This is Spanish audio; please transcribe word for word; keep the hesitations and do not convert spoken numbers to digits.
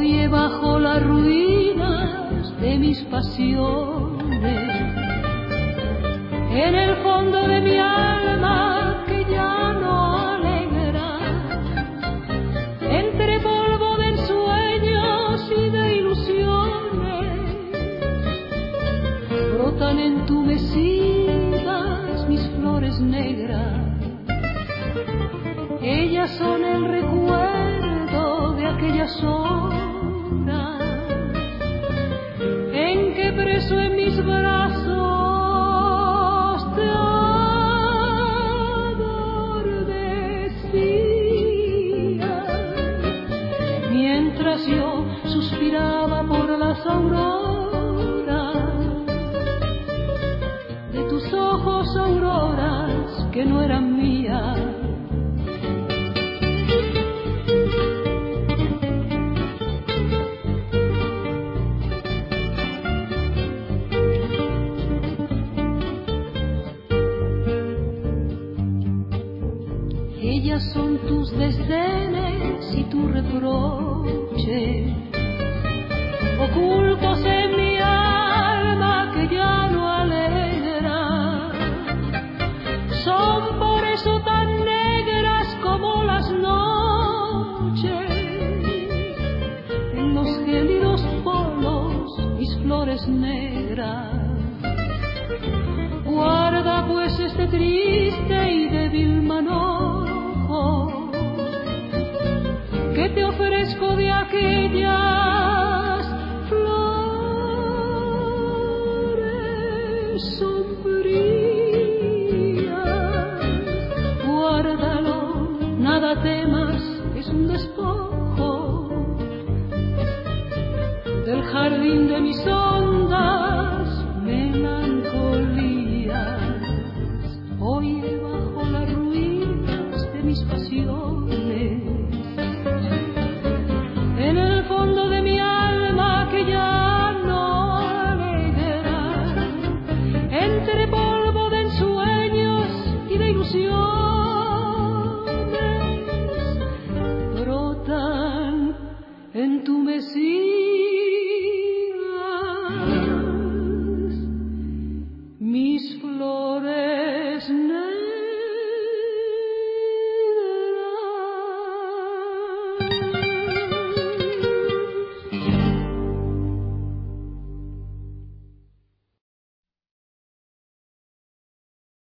Oye, bajo las ruinas de mis pasiones, en el fondo de mi alma que ya no alegra, entre polvo de ensueños y de ilusiones, brotan entumecidas mis flores negras. Ellas son el recuerdo de aquellas horas en que preso en mis brazos te adormecía, mientras yo suspiraba por las auroras de tus ojos, auroras que no eran mías. Ellas son tus desdenes y tu reproche, ocultos en mi alma que ya no alegra. Son por eso tan negras como las noches, en los gélidos polos mis flores negras. Guarda pues este triste y débil manojo que te ofrezco de aquellas flores sombrías. Guárdalo, nada temas, es un despojo del jardín de mis hondas melancolías. Oye, bajo las ruinas de mis pasiones, en el fondo de mi alma que ya no alegra, entre polvo de ensueños y de ilusiones, brotan entumecidas